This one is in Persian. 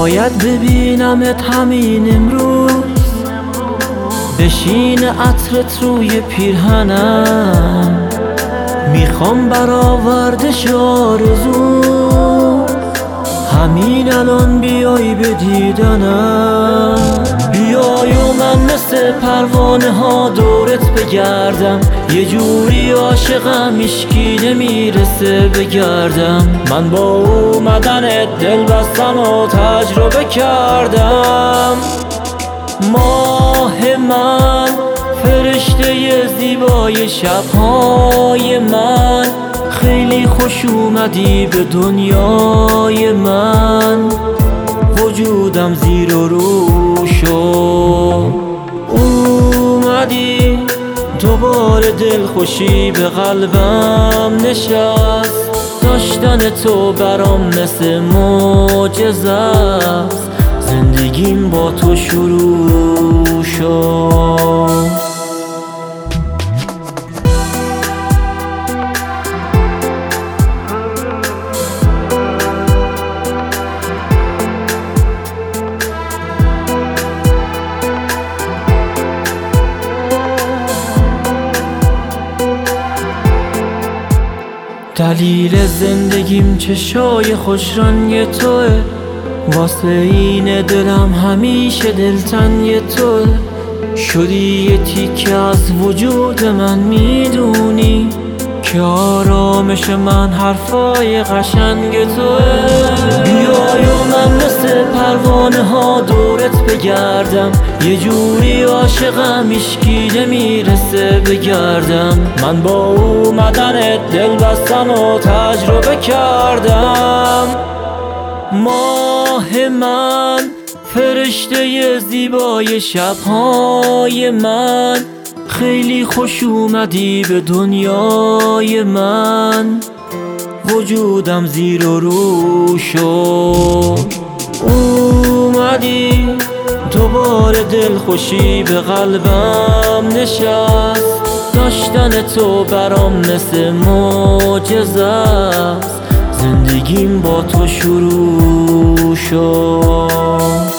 باید ببینمت همین امروز، بشین عطرت روی پیرهنم، میخوام برآوردش آرزو، همین الان بیای به دیدنم. بیای و من مثل پروانه ها دورت بگردم، یه جوری عاشقم هیچکی نمیرسه بگردم. من با اومدنت دل بستم و تجربه کردم. ماه من، فرشته زیبای شبهای من، خیلی خوش اومدی به دنیای من. وجودم زیر و رو شد، اومدی دوباره دلخوشی به قلبم نشست. داشتن تو برام مثل معجزه است، زندگیم با تو شروع شد. دلیل زندگیم چشای خوشرنگ توه، واسه این دلم همیشه دلتنگ توه. شدی یه تیکه از وجود من، میدونی که آرامش من حرفای قشنگ توه. بیای و من مثل پروانه ها دورت بگردم، یه جوری عاشقم هیچکی نمیرسه بگردم. من با اومدنت دل بستم و تجربه کردم. ماه من، فرشته زیبای شبهای من، خیلی خوش اومدی به دنیای من. وجودم زیر و رو شد، اومدی دوباره دلخوشی به قلبم نشست. داشتن تو برام مثل معجزه است، زندگیم با تو شروع شد.